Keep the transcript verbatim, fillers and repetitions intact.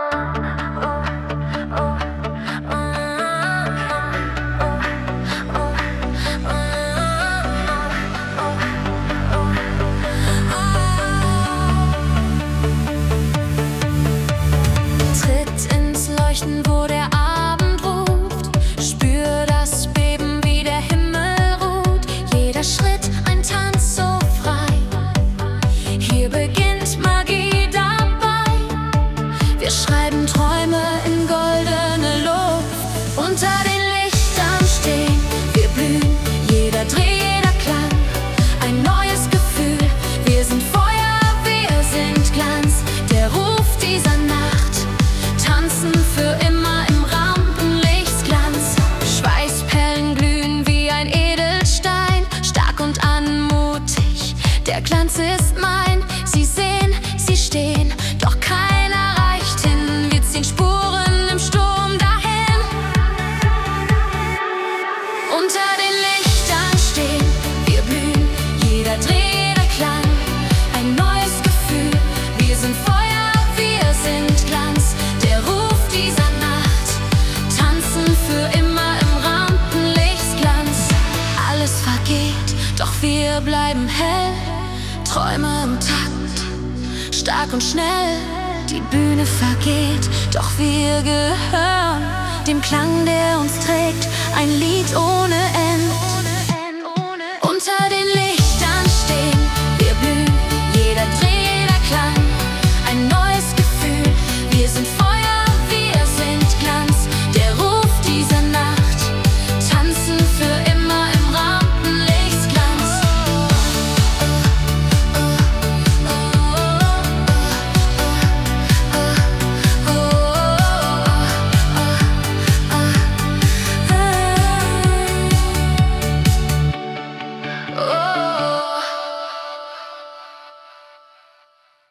Tritt ins Leuchten, wo der Abend ruft. Spür das Beben, wie der Himmel ruht. Jeder Schritt ein Tanz so frei. Hier beginnt Magie dabei. Wir schreiben Träume in goldene Luft. Unter den Lichtern stehen wir, blühen. Jeder Dreh, jeder Klang, ein neues Gefühl. Wir sind Feuer, wir sind Glanz. Der Ruf dieser Nacht, tanzen für immer im Rampenlichtsglanz. Schweißperlen glühen wie ein Edelstein, stark und anmutig, der Glanz ist mein. Sie sehen, sie stehen, doch keiner reicht hin. Wir ziehen Spuren im Sturm dahin. Unter den Lichtern stehen wir, blühen. Jeder Dreh, jeder Klang, ein neues Gefühl. Wir sind Feuer, wir sind Glanz. Der Ruf dieser Nacht, tanzen für immer im Rampenlichtsglanz. Alles vergeht, doch wir bleiben hell. Träume im Takt, stark und schnell. Die Bühne vergeht, doch wir gehören dem Klang, der uns trägt. Ein Lied ohne Ende.